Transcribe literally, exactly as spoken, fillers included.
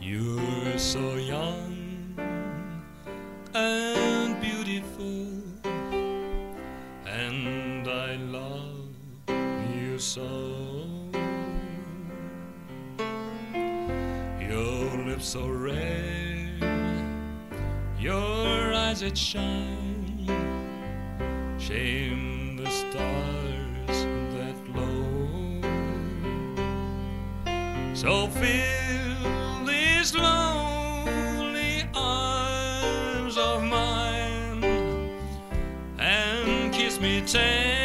You're so young and beautiful, and I love you so. Your lips so red, your eyes that shine, shame the stars that glow. So fill these lonely arms of mine and kiss me tender.